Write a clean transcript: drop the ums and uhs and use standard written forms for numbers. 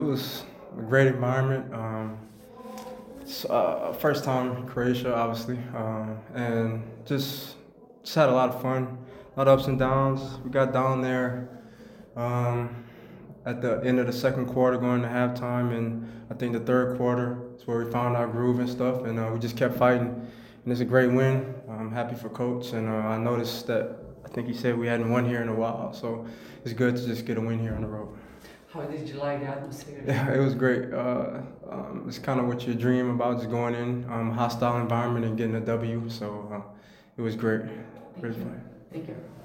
It was a great environment. First time in Croatia, obviously, and just had a lot of fun, a lot of ups and downs. We got down there um, at the end of the second quarter, going to halftime, and I think the third quarter is where we found our groove and stuff, and we just kept fighting. And it's a great win. I'm happy for coach, and I noticed that I think he said we hadn't won here in a while, so it's good to just get a win here on the road. How did you like the atmosphere? Yeah, it was great. It's kind of what you dream about, just going in a hostile environment and getting a W. So it was great. Thank you. Thank you.